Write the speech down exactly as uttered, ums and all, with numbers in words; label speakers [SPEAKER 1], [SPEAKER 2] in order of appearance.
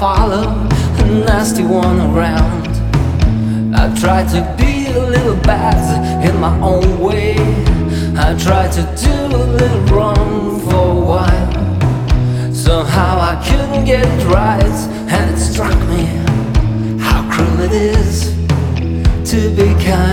[SPEAKER 1] follow a nasty one around. I tried to be a little bad in my own way. I tried to do a little wrong for a while. Somehow I couldn't get it right, and it struck me how cruel it is to be kind.